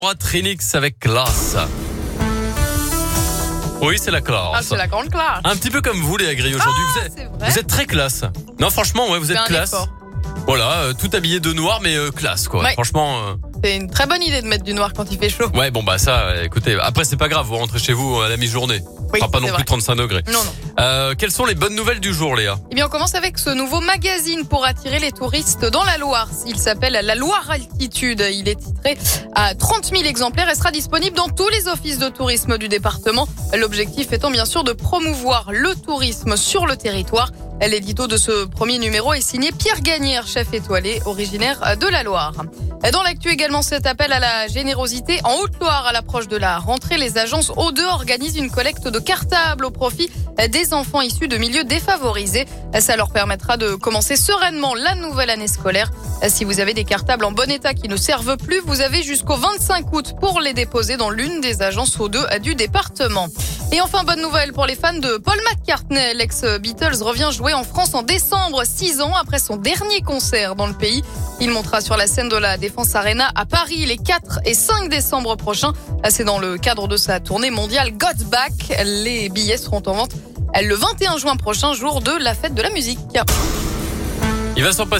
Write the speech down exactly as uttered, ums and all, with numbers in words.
Trinix avec classe. Oui, c'est la classe. Ah, c'est la grande classe. Un petit peu comme vous, Léa Gris, aujourd'hui. Ah, vous, êtes, c'est vrai. vous êtes très classe. Non, franchement, ouais, vous C'est êtes un classe. effort. Voilà, euh, tout habillé de noir, mais euh, classe, quoi. Ouais. Franchement. Euh... C'est une très bonne idée de mettre du noir quand il fait chaud. Ouais, bon, bah ça, euh, écoutez, après, c'est pas grave, vous rentrez chez vous à la mi-journée. Oui, Ce sera pas non c'est plus vrai. trente-cinq degrés. Non, non. Euh, quelles sont les bonnes nouvelles du jour, Léa? Eh bien, on commence avec ce nouveau magazine pour attirer les touristes dans la Loire. Il s'appelle La Loire Altitude. Il est titré à trente mille exemplaires et sera disponible dans tous les offices de tourisme du département. L'objectif étant bien sûr de promouvoir le tourisme sur le territoire. L'édito de ce premier numéro est signé Pierre Gagnère, chef étoilé, originaire de la Loire. Dans l'actu également, cet appel à la générosité en Haute-Loire à l'approche de la rentrée. Les agences O deux organisent une collecte de cartables au profit des enfants issus de milieux défavorisés. Ça leur permettra de commencer sereinement la nouvelle année scolaire. Si vous avez des cartables en bon état qui ne servent plus, vous avez jusqu'au vingt-cinq août pour les déposer dans l'une des agences O deux du département. Et enfin, bonne nouvelle pour les fans de Paul McCartney. L'ex-Beatles revient jouer en France en décembre, six ans après son dernier concert dans le pays. Il montera sur la scène de la Défense Arena à Paris les quatre et cinq décembre prochains. C'est dans le cadre de sa tournée mondiale God's Back. Les billets seront en vente le vingt et un juin prochain, jour de la fête de la musique. Il va s'en passer.